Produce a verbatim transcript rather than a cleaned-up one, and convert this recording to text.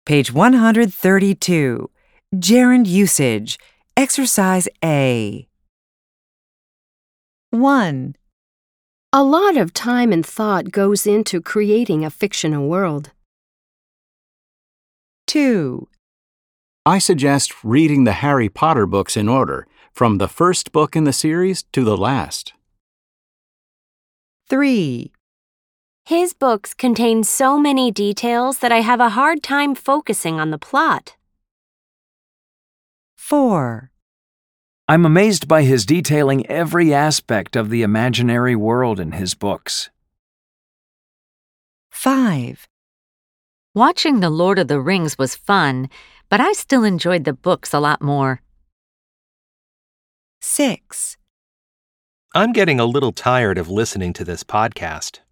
Page one hundred thirty-two. Gerund usage. Exercise A. one. A lot of time and thought goes into creating a fictional world. two. I suggest reading the Harry Potter books in order, from the first book in the series to the last. three. His books contain so many details that I have a hard time focusing on the plot. four. I'm amazed by his detailing every aspect of the imaginary world in his books. five. Watching The Lord of the Rings was fun, but I still enjoyed the books a lot more. six. I'm getting a little tired of listening to this podcast.